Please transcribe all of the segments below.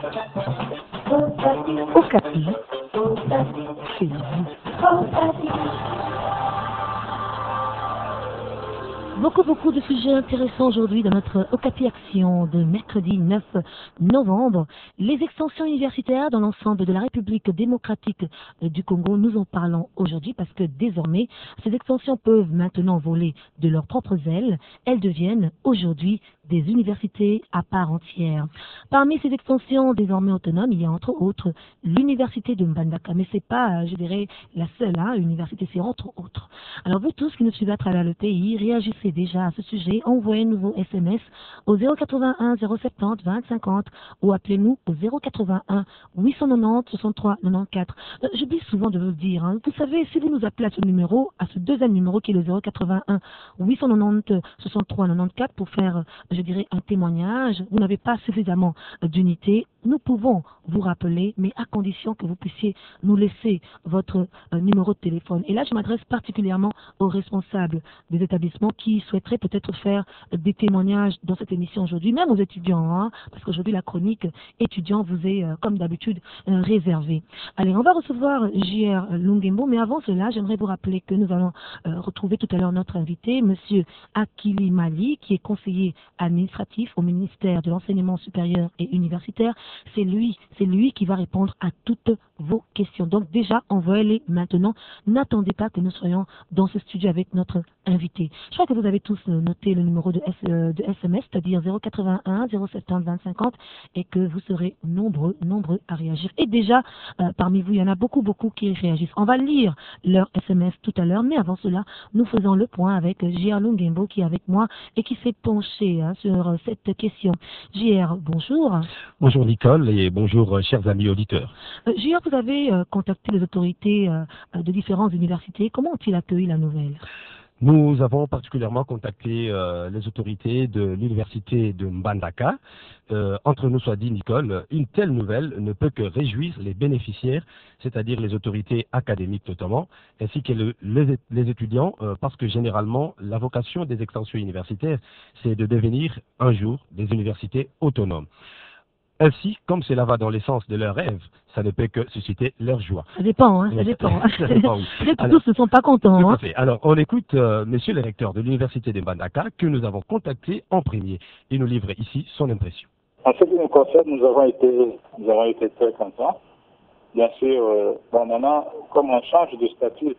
Okapi, c'est vous. Beaucoup de sujets intéressants aujourd'hui dans notre Okapi Action de mercredi 9 novembre. Les extensions universitaires dans l'ensemble de la République démocratique du Congo, nous en parlons aujourd'hui parce que désormais, ces extensions peuvent maintenant voler de leurs propres ailes. Elles deviennent aujourd'hui des universités à part entière. Parmi ces extensions désormais autonomes, il y a entre autres l'université de Mbandaka, mais c'est pas, je dirais, la seule université, c'est entre autres. Alors vous tous qui nous suivez à travers le pays, réagissez déjà à ce sujet, envoyez-nous vos SMS au 081 070 20 50 ou appelez-nous au 081 890 63 94. J'oublie souvent de vous le dire, vous savez, si vous nous appelez à ce numéro, à ce deuxième numéro qui est le 081 890 63 94 pour faire, je dirais, un témoignage, vous n'avez pas suffisamment d'unité, nous pouvons vous rappeler, mais à condition que vous puissiez nous laisser votre numéro de téléphone. Et là, je m'adresse particulièrement aux responsables des établissements qui souhaiteraient peut-être faire des témoignages dans cette émission aujourd'hui, même aux étudiants, parce qu'aujourd'hui, la chronique étudiant vous est, comme d'habitude, réservée. Allez, on va recevoir J.R. Lungembo, mais avant cela, j'aimerais vous rappeler que nous allons retrouver tout à l'heure notre invité, Monsieur Akili Mali, qui est conseiller administratif au ministère de l'Enseignement supérieur et universitaire. C'est lui qui va répondre à toutes vos questions. Donc déjà, envoyez-les maintenant. N'attendez pas que nous soyons dans ce studio avec notre invité. Je crois que vous avez tous noté le numéro de SMS, c'est-à-dire 081 070 20 50, et que vous serez nombreux à réagir. Et déjà, parmi vous, il y en a beaucoup qui réagissent. On va lire leur SMS tout à l'heure, mais avant cela, nous faisons le point avec J.R. Lungembo qui est avec moi et qui s'est penché sur cette question. J.R., bonjour. Bonjour Nicole et bonjour chers amis auditeurs. J.R., vous avez contacté les autorités de différentes universités. Comment ont-ils accueilli la nouvelle? Nous avons particulièrement contacté les autorités de l'université de Mbandaka. Entre nous soit dit, Nicole, une telle nouvelle ne peut que réjouir les bénéficiaires, c'est-à-dire les autorités académiques notamment, ainsi que les étudiants, parce que généralement, la vocation des extensions universitaires, c'est de devenir un jour des universités autonomes. Ainsi, comme cela va dans l'essence de leurs rêves, ça ne peut que susciter leur joie. Ça dépend, ça dépend. Ça dépend, oui. Peut-être tous ne sont pas contents. Tout à fait. Alors, on écoute monsieur le recteur de l'université de Mbandaka, que nous avons contacté en premier. Il nous livre ici son impression. En ce qui nous concerne, nous avons été très contents. Bien sûr, maintenant, comme on change de statut,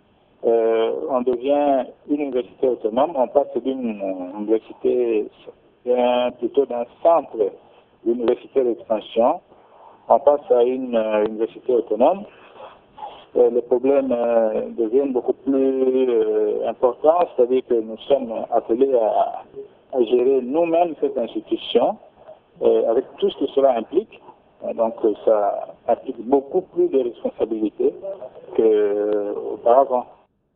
on devient une université autonome, on passe d'une université plutôt d'un centre d'université d'extension, on passe à une université autonome. Les problèmes deviennent beaucoup plus importants, c'est-à-dire que nous sommes appelés à gérer nous-mêmes cette institution, avec tout ce que cela implique. Donc ça implique beaucoup plus de responsabilités qu'auparavant.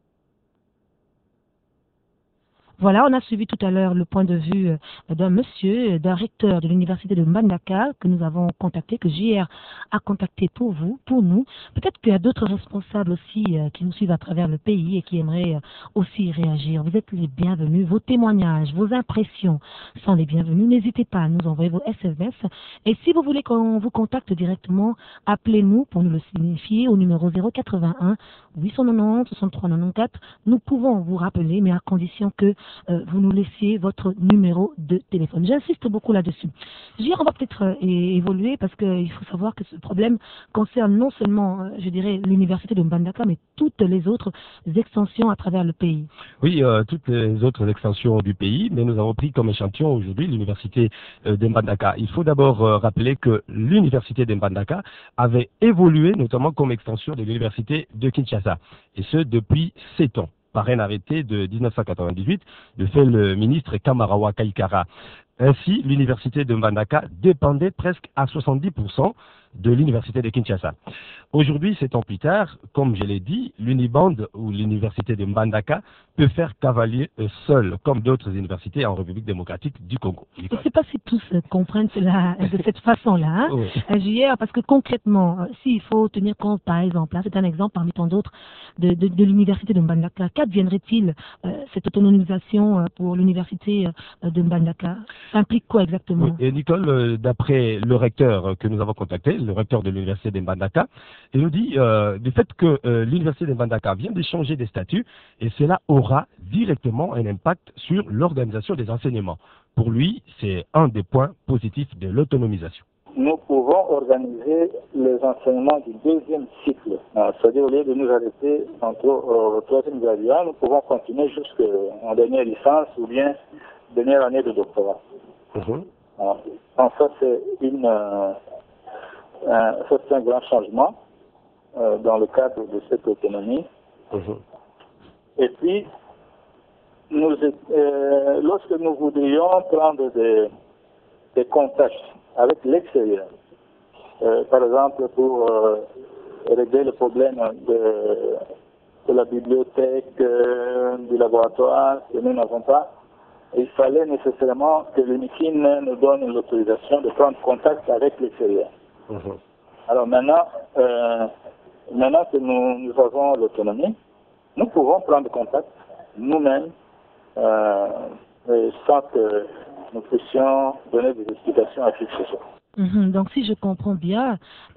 Voilà, on a suivi tout à l'heure le point de vue d'un recteur de l'université de Mbandaka que nous avons contacté, que JR a contacté pour nous. Peut-être qu'il y a d'autres responsables aussi qui nous suivent à travers le pays et qui aimeraient aussi réagir. Vous êtes les bienvenus. Vos témoignages, vos impressions sont les bienvenus. N'hésitez pas à nous envoyer vos SMS. Et si vous voulez qu'on vous contacte directement, appelez-nous pour nous le signifier au numéro 081 890 63 94. Nous pouvons vous rappeler, mais à condition que vous nous laissiez votre numéro de téléphone. J'insiste beaucoup là-dessus. On va peut-être évoluer parce qu'il faut savoir que ce problème concerne non seulement, je dirais, l'université de Mbandaka, mais toutes les autres extensions à travers le pays. Oui, toutes les autres extensions du pays, mais nous avons pris comme échantillon aujourd'hui l'université de Mbandaka. Il faut d'abord rappeler que l'université de Mbandaka avait évolué notamment comme extension de l'université de Kinshasa, et ce depuis 7 ans. Par un arrêté de 1998 de fait le ministre Kamarawa Kaikara. Ainsi, l'université de Mbandaka dépendait presque à 70% de l'université de Kinshasa. Aujourd'hui, 7 ans plus tard, comme je l'ai dit, l'Uniband ou l'université de Mbandaka peut faire cavalier seul, comme d'autres universités en République démocratique du Congo. Je ne sais pas si tous comprennent cela de cette façon-là, JR, parce que concrètement, s'il faut tenir compte, par exemple, c'est un exemple parmi tant d'autres de l'université de Mbandaka, qu'adviendrait-il cette autonomisation pour l'université de Mbandaka? Ça implique quoi exactement? Oui. Et Nicole, d'après le recteur que nous avons contacté, le recteur de l'université de Mbandaka, il nous dit du fait que l'université de Mbandaka vient de changer des statuts et cela aura directement un impact sur l'organisation des enseignements. Pour lui, c'est un des points positifs de l'autonomisation. Nous pouvons organiser les enseignements du deuxième cycle. C'est-à-dire, au lieu de nous arrêter au troisième graduat, nous pouvons continuer jusqu'en dernière licence ou bien dernière année de doctorat. Donc ça, c'est un grand changement dans le cadre de cette autonomie. Et puis, lorsque nous voudrions prendre des contacts avec l'extérieur, par exemple pour régler le problème de la bibliothèque, du laboratoire que nous n'avons pas, il fallait nécessairement que l'UNIFIN nous donne l'autorisation de prendre contact avec l'extérieur. Alors maintenant que nous avons l'autonomie, nous pouvons prendre contact nous-mêmes sans que nous puissions donner des explications à qui que ce soit. Donc, si je comprends bien,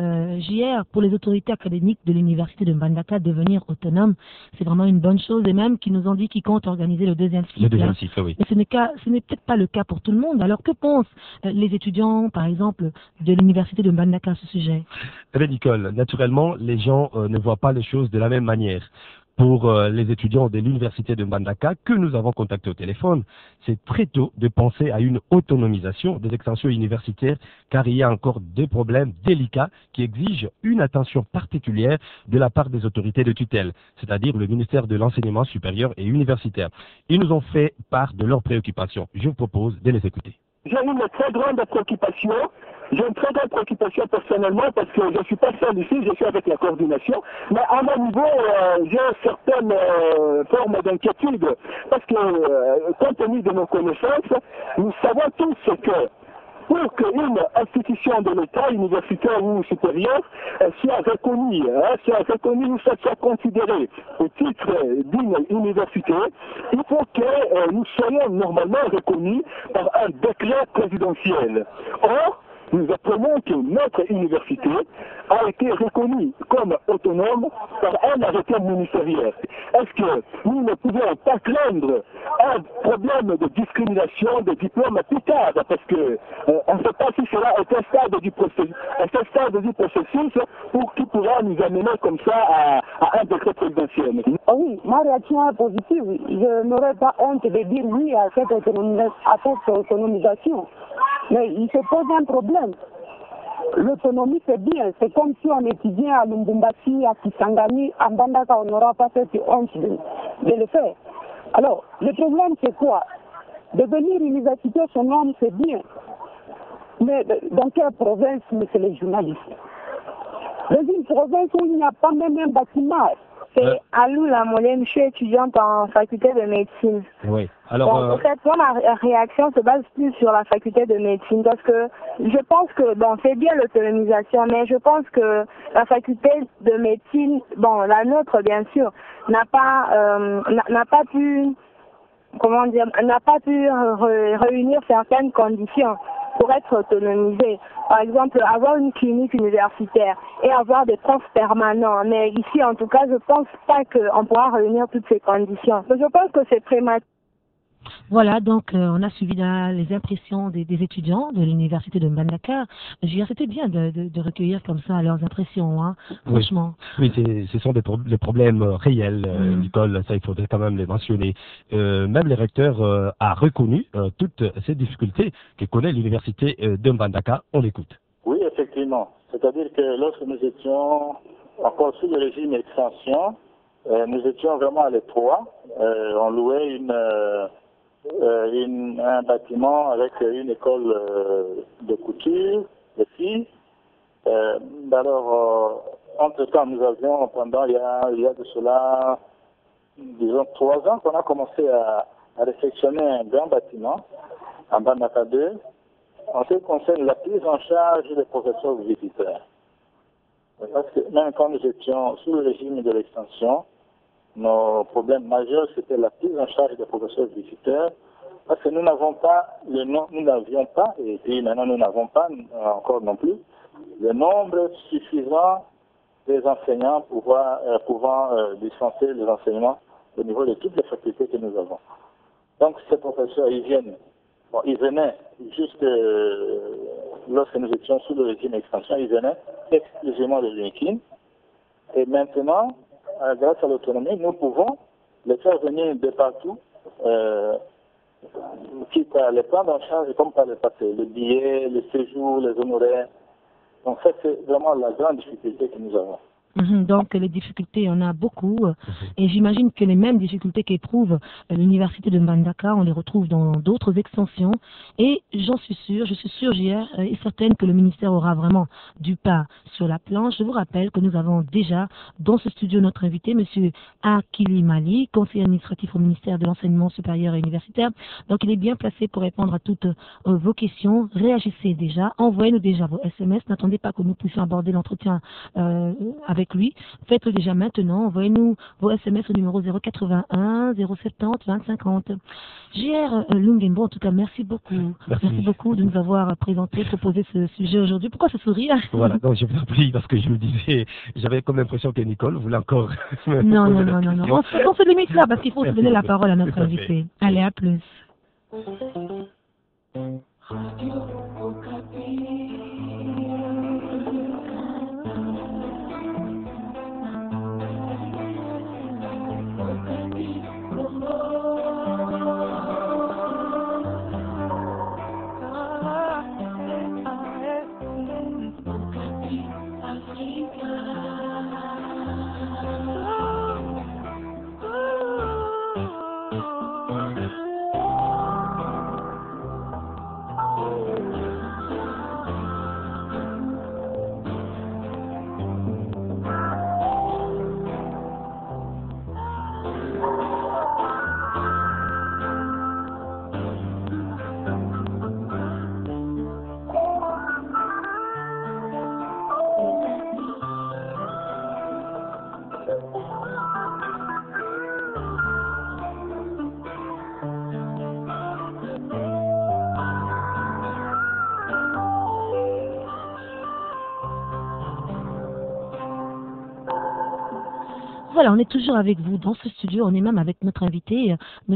JR, pour les autorités académiques de l'université de Mbandaka, devenir autonome, c'est vraiment une bonne chose, et même qu'ils nous ont dit qu'ils comptent organiser le deuxième cycle. Le deuxième cycle, oui. Mais ce n'est peut-être pas le cas pour tout le monde. Alors, que pensent les étudiants, par exemple, de l'université de Mbandaka à ce sujet? Eh bien, Nicole, naturellement, les gens ne voient pas les choses de la même manière. Pour les étudiants de l'université de Mbandaka que nous avons contactés au téléphone, c'est très tôt de penser à une autonomisation des extensions universitaires car il y a encore des problèmes délicats qui exigent une attention particulière de la part des autorités de tutelle, c'est-à-dire le ministère de l'Enseignement supérieur et universitaire. Ils nous ont fait part de leurs préoccupations. Je vous propose de les écouter. J'ai une très grande préoccupation. J'ai une très grande préoccupation personnellement parce que je ne suis pas seul ici, je suis avec la coordination. Mais à mon niveau, j'ai certaines formes d'inquiétude parce que, compte tenu de nos connaissances, nous savons tous que pour qu'une institution de l'État, universitaire ou supérieure, soit reconnue ou soit considérée au titre d'une université, il faut que nous soyons normalement reconnus par un décret présidentiel. Or, nous apprenons que notre université a été reconnue comme autonome par un arrêté ministériel. Est-ce que nous ne pouvons pas craindre un problème de discrimination de diplôme plus tard? Parce que on ne sait pas si cela est un stade du processus pour qui pourra nous amener comme ça à un décret présidentiel. Oui, ma réaction est positive. Je n'aurais pas honte de dire oui à cette autonomisation. Mais il se pose un problème. L'autonomie, c'est bien. C'est comme si on étudiait à Lubumbashi, à Kisangani, à Mbandaka, on n'aura pas cette honte de le faire. Alors, le problème, c'est quoi? Devenir université autonome, c'est bien. Mais dans quelle province, monsieur les journalistes? Dans une province où il n'y a pas même un bâtiment. C'est Alou Lamolène, je suis étudiante en faculté de médecine. Oui. Alors, en fait, moi, ma réaction se base plus sur la faculté de médecine parce que je pense que, bon, c'est bien l'autonomisation, mais je pense que la faculté de médecine, bon, la nôtre, bien sûr, n'a pas pu réunir certaines conditions pour être autonomisé. Par exemple, avoir une clinique universitaire et avoir des profs permanents. Mais ici, en tout cas, je pense pas qu'on pourra réunir toutes ces conditions. Donc, je pense que c'est prématuré. Voilà, donc on a suivi les impressions des étudiants de l'université de Mbandaka. C'était bien de recueillir comme ça leurs impressions, hein, franchement. Oui, ce sont des problèmes réels, Nicole, ça il faudrait quand même les mentionner. Même les recteurs a reconnu toutes ces difficultés que connaît l'université de Mbandaka. On l'écoute. Oui, effectivement. C'est-à-dire que lorsque nous étions encore sous le régime extension, nous étions vraiment à l'étroit. On louait un bâtiment avec une école de couture, de filles. Alors, entre-temps, nous avions, pendant il y a de cela, disons 3 ans, qu'on a commencé à réfectionner un grand bâtiment en Mbandaka 2, en ce qui concerne la prise en charge des professeurs visiteurs. Parce que même quand nous étions sous le régime de l'extension, nos problèmes majeurs, c'était la prise en charge des professeurs visiteurs Parce que nous n'avons pas le nom, nous n'avions pas, et puis maintenant nous n'avons pas encore non plus, le nombre suffisant des enseignants pouvant dispenser les enseignements au niveau de toutes les facultés que nous avons. Donc ces professeurs, ils venaient juste lorsque nous étions sous le régime extension, ils venaient exclusivement de l'UNIKIN. Et maintenant, grâce à l'autonomie, nous pouvons les faire venir de partout, quitte à les prendre en charge comme par le passé, le billet, le séjour, les honoraires. Donc ça, c'est vraiment la grande difficulté que nous avons. Donc les difficultés, il y en a beaucoup. Et j'imagine que les mêmes difficultés qu'éprouve l'université de Mbandaka, on les retrouve dans d'autres extensions. Et je suis sûre, JR, et certaine que le ministère aura vraiment du pain sur la planche. Je vous rappelle que nous avons déjà dans ce studio notre invité, M. Akili Mali, conseiller administratif au ministère de l'Enseignement supérieur et universitaire. Donc il est bien placé pour répondre à toutes vos questions. Réagissez déjà, envoyez-nous déjà vos SMS. N'attendez pas que nous puissions aborder l'entretien avec lui. Faites-le déjà maintenant. Envoyez-nous vos SMS au numéro 081 070 2050. JR Lungembo, en tout cas, merci beaucoup. Merci beaucoup de nous avoir présenté, proposé ce sujet aujourd'hui. Pourquoi ce sourire? Voilà, donc je vous en prie, parce que je me disais, j'avais comme l'impression que Nicole voulait encore... Non. On se limite là, parce qu'il faut se donner la parole à notre invité. Allez, à plus. Voilà, on est toujours avec vous dans ce studio. On est même avec notre invité, M.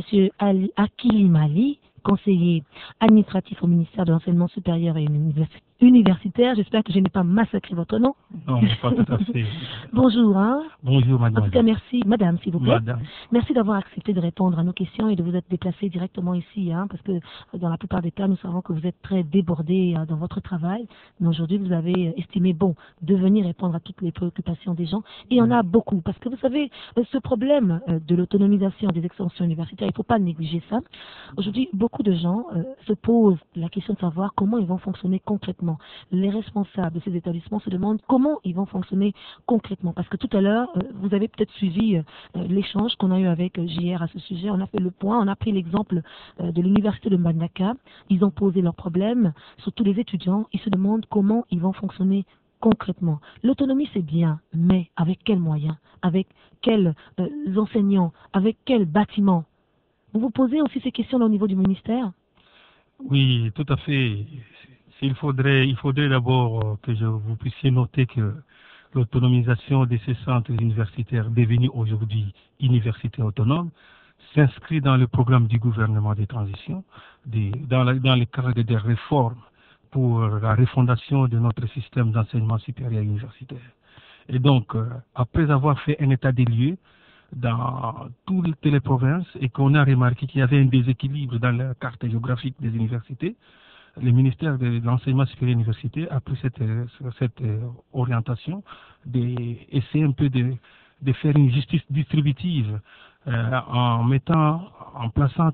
Akili Mali, conseiller administratif au ministère de l'Enseignement supérieur et universitaire. J'espère que je n'ai pas massacré votre nom. Non, pas tout à fait. Bonjour. Bonjour, madame. En tout cas, merci. Madame, s'il vous plaît. Madame. Merci d'avoir accepté de répondre à nos questions et de vous être déplacé directement ici, parce que dans la plupart des cas, nous savons que vous êtes très débordé dans votre travail. Mais aujourd'hui, vous avez estimé bon de venir répondre à toutes les préoccupations des gens. Et il y en a beaucoup. Parce que vous savez, ce problème de l'autonomisation des extensions universitaires, il ne faut pas négliger ça. Aujourd'hui, beaucoup de gens se posent la question de savoir comment ils vont fonctionner concrètement. Les responsables de ces établissements se demandent comment ils vont fonctionner concrètement. Parce que tout à l'heure, vous avez peut-être suivi l'échange qu'on a eu avec JR à ce sujet. On a fait le point, on a pris l'exemple de l'université de Mbandaka. Ils ont posé leurs problèmes, surtout les étudiants. Ils se demandent comment ils vont fonctionner concrètement. L'autonomie, c'est bien, mais avec quels moyens? Avec quels enseignants? Avec quels bâtiments? Vous vous posez aussi ces questions au niveau du ministère? Oui, tout à fait. Il faudrait d'abord que vous puissiez noter que l'autonomisation de ces centres universitaires devenus aujourd'hui universités autonomes s'inscrit dans le programme du gouvernement de transition, dans le cadre des réformes pour la refondation de notre système d'enseignement supérieur universitaire. Et donc, après avoir fait un état des lieux dans toutes les provinces et qu'on a remarqué qu'il y avait un déséquilibre dans la carte géographique des universités, le ministère de l'Enseignement supérieur universitaire a pris cette orientation d'essayer un peu de faire une justice distributive en plaçant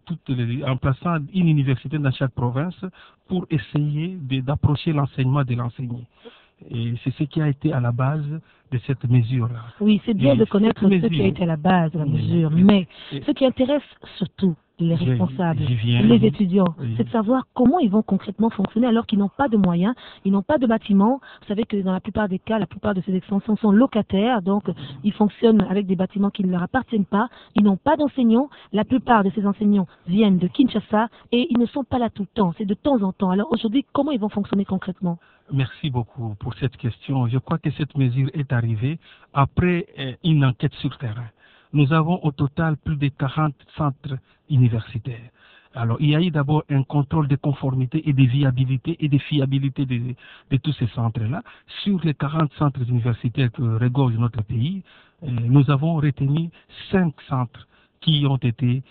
une université dans chaque province pour essayer d'approcher l'enseignement de l'enseigné. Et c'est ce qui a été à la base de cette mesure-là. Oui, c'est bien de connaître ce qui a été à la base de la mesure, mais ce qui intéresse surtout les responsables, viens. les étudiants, Oui. c'est de savoir comment ils vont concrètement fonctionner alors qu'ils n'ont pas de moyens, ils n'ont pas de bâtiments. Vous savez que dans la plupart des cas, la plupart de ces extensions sont locataires, donc ils fonctionnent avec des bâtiments qui ne leur appartiennent pas, ils n'ont pas d'enseignants, la plupart de ces enseignants viennent de Kinshasa et ils ne sont pas là tout le temps, c'est de temps en temps. Alors aujourd'hui, comment ils vont fonctionner concrètement? Merci beaucoup pour cette question. Je crois que cette mesure est arrivée après une enquête sur terrain. Nous avons au total plus de 40 centres universitaires. Alors, il y a eu d'abord un contrôle de conformité et de viabilité et de fiabilité de tous ces centres-là. Sur les 40 centres universitaires que regorge notre pays, nous avons retenu 5 centres qui ont été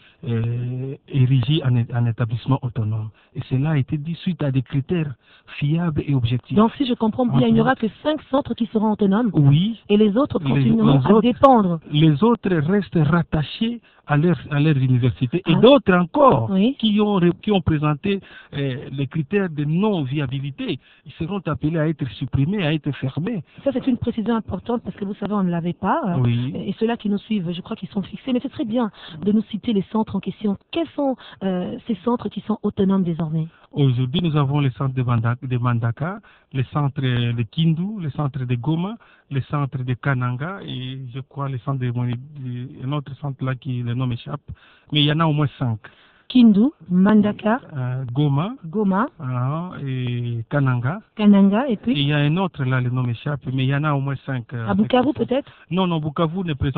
érigés en établissement autonome. Et cela a été dit suite à des critères fiables et objectifs. Donc si je comprends bien, il n'y aura que 5 centres qui seront autonomes Oui. et les autres continueront les autres, à dépendre. Les autres restent rattachés à leur université et Ah. d'autres encore Oui. qui ont présenté les critères de non-viabilité. Ils seront appelés à être supprimés, à être fermés. Ça, c'est une précision importante parce que vous savez, on ne l'avait pas. Oui. Et ceux-là qui nous suivent, je crois qu'ils sont fixés. Mais ce serait bien de nous citer les centres en question. Quels sont ces centres qui sont autonomes désormais? Aujourd'hui, nous avons les centres de Mandaka, les centres de Kindu, les centres de Goma, les centres de Kananga et je crois les centres un autre centre là qui le nom m'échappe. Mais il y en a au moins 5. Kindu, Mandaka, Goma, Goma, et Kananga. Kananga, et Et puis il y a un autre là, le nom m'échappe, mais il y en a au moins 5. à Bukavu peut-être? Non, Bukavu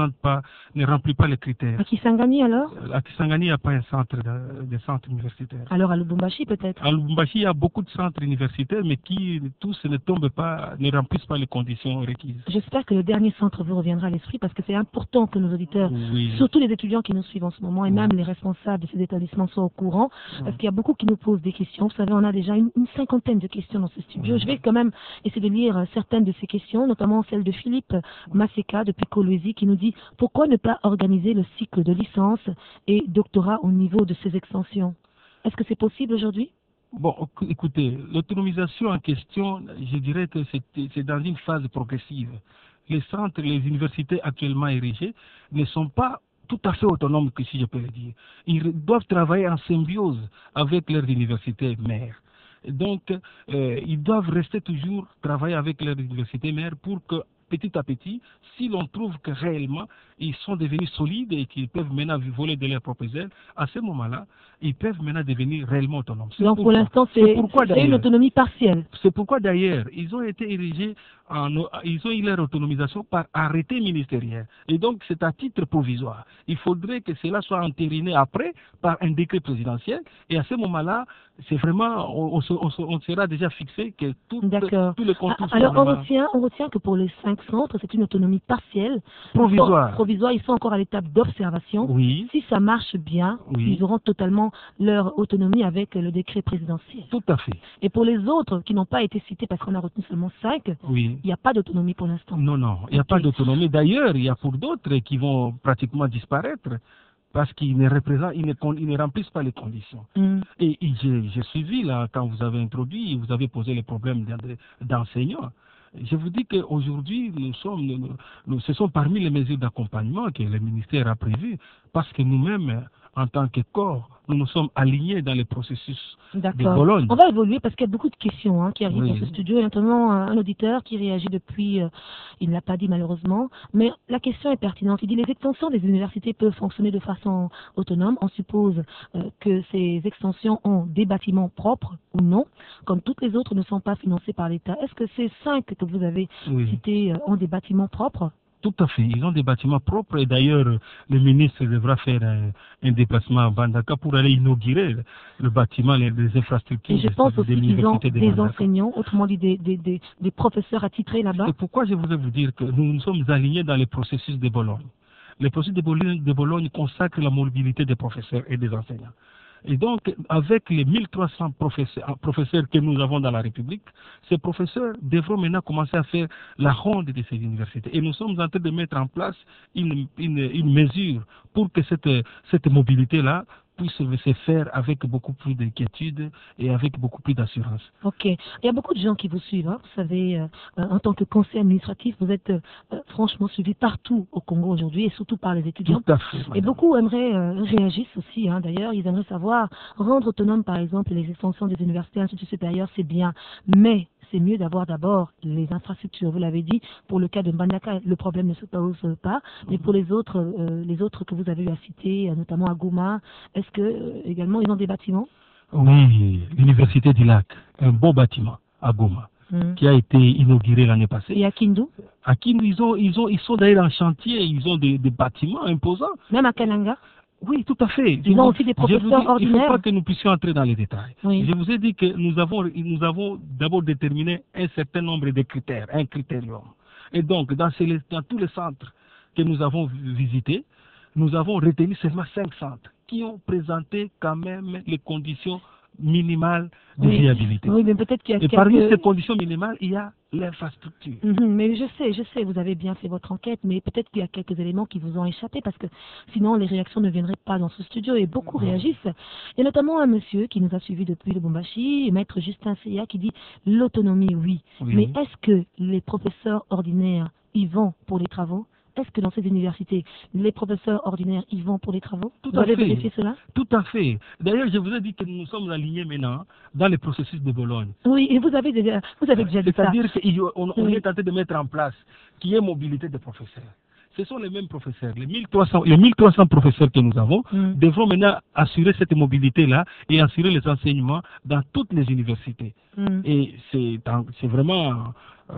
ne remplit pas les critères. À Kisangani alors? À Kisangani, il n'y a pas un centre de centre universitaire. Alors à Lubumbashi peut-être? À Lubumbashi, il y a beaucoup de centres universitaires, mais qui tous ne tombent pas, ne remplissent pas les conditions requises. J'espère que le dernier centre vous reviendra à l'esprit parce que c'est important que nos auditeurs, Oui. surtout les étudiants qui nous suivent en ce moment et même les responsables de ces établissements soient au courant parce qu'il y a beaucoup qui nous posent des questions. Vous savez, on a déjà une cinquantaine de questions dans ce studio. Je vais quand même essayer de lire certaines de ces questions, notamment celle de Philippe Maseka depuis Kolwezi qui nous dit pourquoi ne pas organiser le cycle de licence et doctorat au niveau de ces extensions? Est-ce que c'est possible aujourd'hui? Bon, écoutez, l'autonomisation en question, je dirais que c'est dans une phase progressive. Les centres, les universités actuellement érigées ne sont pas tout à fait autonomes, si je peux le dire. Ils doivent travailler en symbiose avec leurs universités mères. Donc, ils doivent rester toujours travailler avec leurs universités mères pour que, petit à petit, si l'on trouve que réellement ils sont devenus solides et qu'ils peuvent maintenant voler de leurs propres ailes, à ce moment-là, ils peuvent maintenant devenir réellement autonomes. Donc pour l'instant, c'est une autonomie partielle. C'est pourquoi d'ailleurs, ils ont été érigés, ils ont eu leur autonomisation par arrêté ministériel. Et donc c'est à titre provisoire. Il faudrait que cela soit entériné après par un décret présidentiel. Et à ce moment-là, c'est vraiment, on sera déjà fixé que tous les contours sont alors on retient que pour les 5 centres, c'est une autonomie partielle. Provisoire. Ils sont encore à l'étape d'observation. Oui. Si ça marche bien, ils auront totalement leur autonomie avec le décret présidentiel. Tout à fait. Et pour les autres qui n'ont pas été cités parce qu'on a retenu seulement 5, il n'y a pas d'autonomie pour l'instant. Non, il n'y a pas d'autonomie. D'ailleurs, il y a pour d'autres qui vont pratiquement disparaître parce qu'ils ne remplissent pas les conditions. Et j'ai suivi là, quand vous avez introduit, vous avez posé les problèmes d'enseignants. Je vous dis qu'aujourd'hui, ce sont parmi les mesures d'accompagnement que le ministère a prévues, parce que nous-mêmes, en tant que corps, nous nous sommes alignés dans le processus de Bologne. On va évoluer parce qu'il y a beaucoup de questions qui arrivent dans ce studio, et notamment un auditeur qui réagit depuis, il ne l'a pas dit malheureusement, mais la question est pertinente. Il dit les extensions des universités peuvent fonctionner de façon autonome. On suppose que ces extensions ont des bâtiments propres ou non, comme toutes les autres ne sont pas financées par l'État. Est-ce que ces 5 que vous avez cités ont des bâtiments propres? Tout à fait. Ils ont des bâtiments propres et d'ailleurs, le ministre devra faire un déplacement à Bandaka pour aller inaugurer le bâtiment, les infrastructures. Et je pense aussi qu'ils ont des enseignants, autrement dit des professeurs attitrés là-bas. C'est pourquoi je voudrais vous dire que nous nous sommes alignés dans les processus de Bologne. Le processus de Bologne consacre la mobilité des professeurs et des enseignants. Et donc, avec les 1300 professeurs que nous avons dans la République, ces professeurs devront maintenant commencer à faire la ronde de ces universités. Et nous sommes en train de mettre en place une mesure pour que cette mobilité-là puisse se faire avec beaucoup plus d'inquiétude et avec beaucoup plus d'assurance. Ok. Il y a beaucoup de gens qui vous suivent. Hein. Vous savez, en tant que conseiller administratif, vous êtes franchement suivi partout au Congo aujourd'hui et surtout par les étudiants. Tout à fait. Madame. Et beaucoup aimeraient réagir aussi. Hein. D'ailleurs, ils aimeraient savoir, rendre autonome par exemple les extensions des universités et instituts supérieurs, c'est bien. Mais c'est mieux d'avoir d'abord les infrastructures. Vous l'avez dit, pour le cas de Mbandaka, le problème ne se pose pas. Mais pour les autres que vous avez eu à citer, notamment à Goma, est-ce que également ils ont des bâtiments? Oui, l'Université du Lac, un beau bâtiment à Goma, qui a été inauguré l'année passée. Et à Kindu? À Kindu, ils sont d'ailleurs en chantier, ils ont des bâtiments imposants. Même à Kananga? Oui, tout à fait. Ils ont aussi des professeurs ordinaires. Il ne faut pas que nous puissions entrer dans les détails. Oui. Je vous ai dit que nous avons d'abord déterminé un certain nombre de critères, un critérium. Et donc, dans tous les centres que nous avons visités, nous avons retenu seulement 5 centres qui ont présenté quand même les conditions minimales de viabilité. Oui, mais peut-être qu'il y a parmi ces conditions minimales, il y a l'infrastructure. Mais je sais, vous avez bien fait votre enquête, mais peut-être qu'il y a quelques éléments qui vous ont échappé, parce que sinon les réactions ne viendraient pas dans ce studio, et beaucoup réagissent. Il y a notamment un monsieur qui nous a suivis depuis le Lubumbashi, maître Justin Seya, qui dit l'autonomie, oui. Mais est-ce que les professeurs ordinaires y vont pour les travaux? Est-ce que dans ces universités, les professeurs ordinaires y vont pour les travaux? Vous avez vérifié cela? Tout à fait. D'ailleurs, je vous ai dit que nous sommes alignés maintenant dans le processus de Bologne. Oui, et vous avez déjà dit ça. C'est-à-dire qu'on est tenté de mettre en place qu'il y ait mobilité des professeurs. Ce sont les mêmes professeurs. Les 1300 professeurs que nous avons devront maintenant assurer cette mobilité-là et assurer les enseignements dans toutes les universités. Et c'est vraiment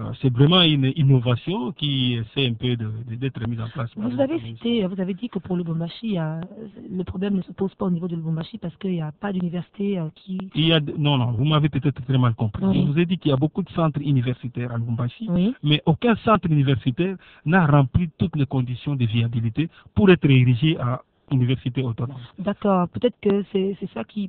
une innovation qui essaie un peu d'être mise en place. Vous avez dit que pour le Lubumbashi, le problème ne se pose pas au niveau de Lubumbashi parce qu'il n'y a pas d'université qui... Non, vous m'avez peut-être très mal compris. Je vous ai dit qu'il y a beaucoup de centres universitaires à Lubumbashi, mais aucun centre universitaire n'a rempli toutes les conditions de viabilité pour être érigé à université autonome. D'accord. Peut-être que c'est ça qui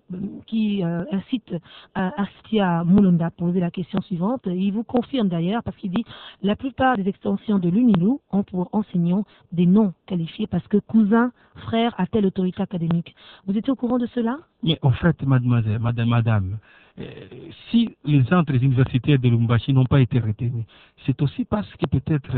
incite Astia Moulonda à poser la question suivante. Il vous confirme d'ailleurs, parce qu'il dit la plupart des extensions de l'UNILU ont pour enseignants des noms qualifiés parce que cousin, frère à telle autorité académique. Vous étiez au courant de cela? Mais en fait, madame, si les centres universitaires de Lubumbashi n'ont pas été retenus, c'est aussi parce que peut-être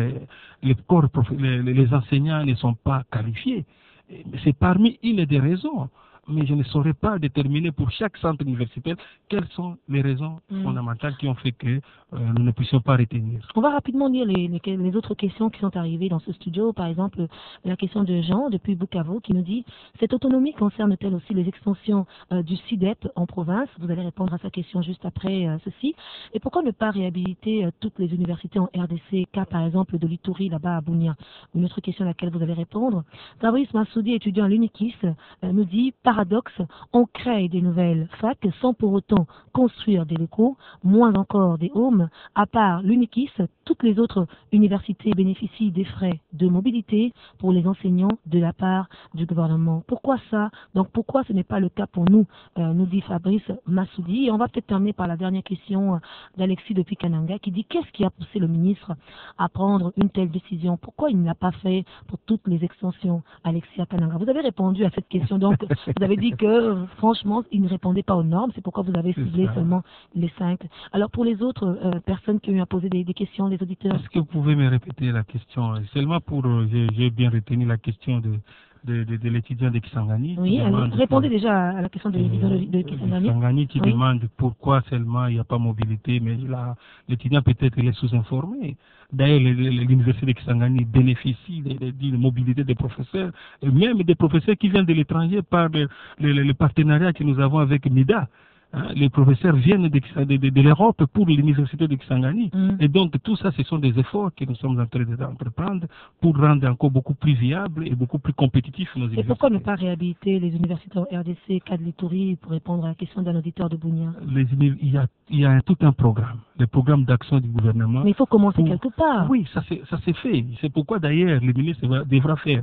les enseignants ne sont pas qualifiés. C'est parmi une des raisons, mais je ne saurais pas déterminer pour chaque centre universitaire quelles sont les raisons fondamentales qui ont fait que nous ne puissions pas retenir. On va rapidement lire les autres questions qui sont arrivées dans ce studio. Par exemple, la question de Jean depuis Bukavu qui nous dit « Cette autonomie concerne-t-elle aussi les extensions du CIDEP en province ?» Vous allez répondre à sa question juste après ceci. Et pourquoi ne pas réhabiliter toutes les universités en RDC, cas par exemple de l'Ituri là-bas à Bunia? Une autre question à laquelle vous allez répondre. Fabrice Massoudi, étudiant à l'UNIKIS, nous dit « Paradoxe, on crée des nouvelles facs sans pour autant construire des locaux, moins encore des homes. À part l'UNIKIS, toutes les autres universités bénéficient des frais de mobilité pour les enseignants de la part du gouvernement. Pourquoi ça? Donc pourquoi ce n'est pas le cas pour nous, nous dit Fabrice Massoudi. Et on va peut-être terminer par la dernière question d'Alexis depuis Kananga qui dit qu'est-ce qui a poussé le ministre à prendre une telle décision? Pourquoi il ne l'a pas fait pour toutes les extensions, Alexis à Kananga? Vous avez répondu à cette question, donc vous avez dit que franchement il ne répondait pas aux normes, c'est pourquoi vous avez ciblé seulement les 5. Alors pour les autres personnes qui ont eu à poser des questions, les auditeurs. Est-ce que vous pouvez me répéter la question? Seulement pour, j'ai bien retenu la question de l'étudiant de Kisangani. Oui, répondez déjà à la question de l'étudiant de Kisangani. Kisangani qui demande pourquoi seulement il n'y a pas mobilité, mais l'étudiant peut-être il est sous-informé. D'ailleurs, l'université de Kisangani bénéficie d'une mobilité des professeurs, même des professeurs qui viennent de l'étranger par le partenariat que nous avons avec MIDA. Les professeurs viennent de l'Europe pour l'université de Kisangani. Et donc tout ça, ce sont des efforts que nous sommes en train d'entreprendre pour rendre encore beaucoup plus viables et beaucoup plus compétitifs nos universités. Et pourquoi ne pas réhabiliter les universités en RDC, cas de l'Ituri, pour répondre à la question d'un auditeur de Bunia? Il y a tout un programme, le programme d'action du gouvernement. Mais il faut commencer quelque part. Oui, ça s'est fait. C'est pourquoi d'ailleurs le ministre devra faire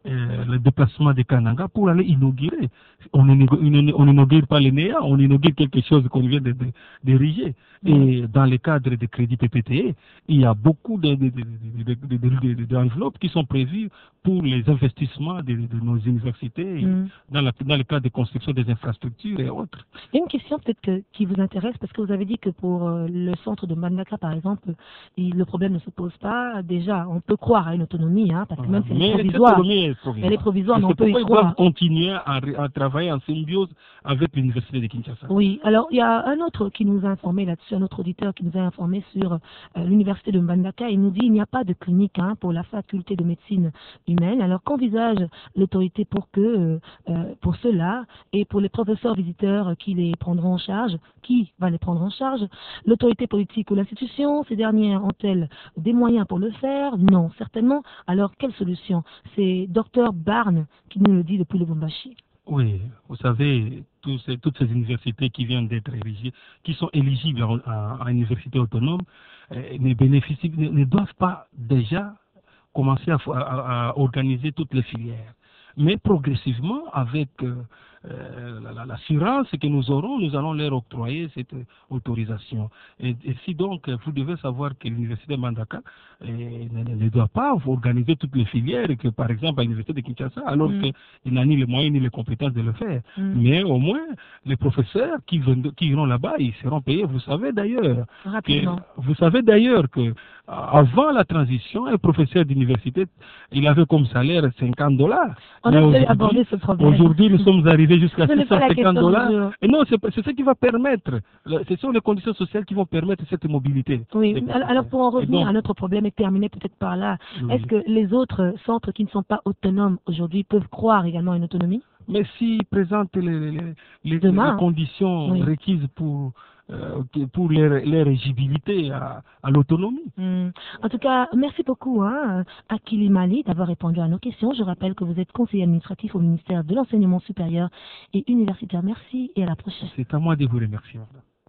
le déplacement des Kananga pour aller inaugurer. On n'inaugure pas les NEA, on inaugure quelque chose qu'on vient d'ériger. Et dans le cadre des crédits PPTE, il y a beaucoup d'enveloppes qui sont prévues pour les investissements de nos universités dans le cadre de construction des infrastructures et autres. Il y a une question peut-être qui vous intéresse, parce que vous avez dit que pour le centre de Mbandaka, par exemple, le problème ne se pose pas. Déjà, on peut croire à une autonomie, hein, parce que même si elle est provisoire, elle est provisoire, mais on peut y croire. Ils doivent continuer à travailler en symbiose avec l'université de Kinshasa. Oui, alors il y a un autre qui nous a informé là-dessus, un autre auditeur qui nous a informé sur l'université de Mbandaka. Il nous dit qu'il n'y a pas de clinique pour la faculté de médecine humaine. Alors qu'envisage l'autorité pour cela et pour les professeurs visiteurs qui les prendront en charge? Qui va les prendre en charge? L'autorité politique ou l'institution? Ces dernières ont-elles des moyens pour le faire? Non, certainement. Alors quelle solution? C'est Dr Barnes qui nous le dit depuis le Lubumbashi. Oui, vous savez, toutes ces universités qui viennent d'être érigées, qui sont éligibles à une université autonome, ne doivent pas déjà commencer à organiser toutes les filières. Mais progressivement, avec l'assurance que nous aurons, nous allons leur octroyer cette autorisation. Et si donc, vous devez savoir que l'université de Mbandaka ne doit pas organiser toutes les filières, que par exemple à l'université de Kinshasa, alors qu'il n'a ni les moyens ni les compétences de le faire. Mais au moins, les professeurs qui iront là-bas, ils seront payés. Vous savez d'ailleurs que avant la transition, un professeur d'université, il avait comme salaire $50. On a déjà abordé ce problème. Aujourd'hui, nous sommes arrivés jusqu'à $650. Et non, c'est ce qui va permettre, ce sont les conditions sociales qui vont permettre cette mobilité. Oui, alors pour en revenir à notre problème et terminer peut-être par là, est-ce que les autres centres qui ne sont pas autonomes aujourd'hui peuvent croire également à une autonomie? Mais s'ils présentent les conditions requises pour leur éligibilité à l'autonomie. En tout cas, merci beaucoup Akili Mali d'avoir répondu à nos questions. Je rappelle que vous êtes conseiller administratif au ministère de l'Enseignement supérieur et universitaire. Merci et à la prochaine. C'est à moi de vous remercier.